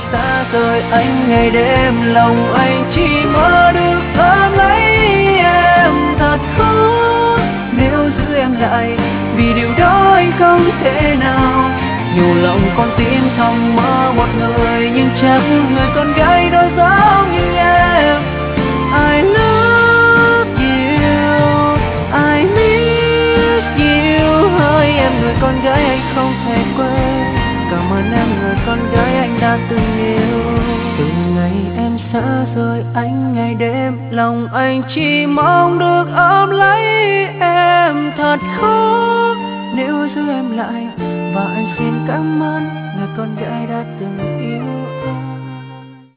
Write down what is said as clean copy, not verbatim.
xa rời anh ngày đêm, lòng anh chỉ mơ được ôm lấy em. Thật khó nếu giữ em lại, vì điều đó anh không thể nào. Nhiều lòng con tim thầm mơ một người, nhưng chắc người con gái đó giống như em. I love you, I miss you. Hỡi em người con gái anh không thể quên, cảm ơn em người con gái anh đã từng yêu. Từ ngày em xa rời anh ngày đêm, lòng anh chỉ mong được ôm lấy em. Thật khó nếu giữ em lại, và anh xin cảm ơn người con gái đã từng yêu